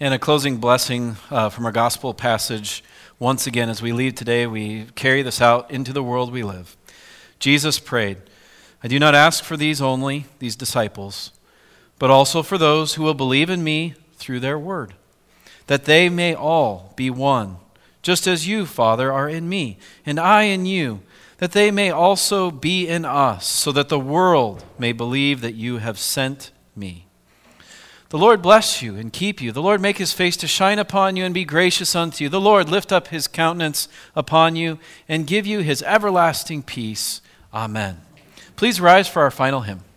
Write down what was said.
And a closing blessing from our gospel passage. Once again, as we leave today, we carry this out into the world we live. Jesus prayed, "I do not ask for these only, these disciples, but also for those who will believe in me through their word, that they may all be one, just as you, Father, are in me, and I in you, that they may also be in us, so that the world may believe that you have sent me." The Lord bless you and keep you. The Lord make his face to shine upon you and be gracious unto you. The Lord lift up his countenance upon you and give you his everlasting peace. Amen. Please rise for our final hymn.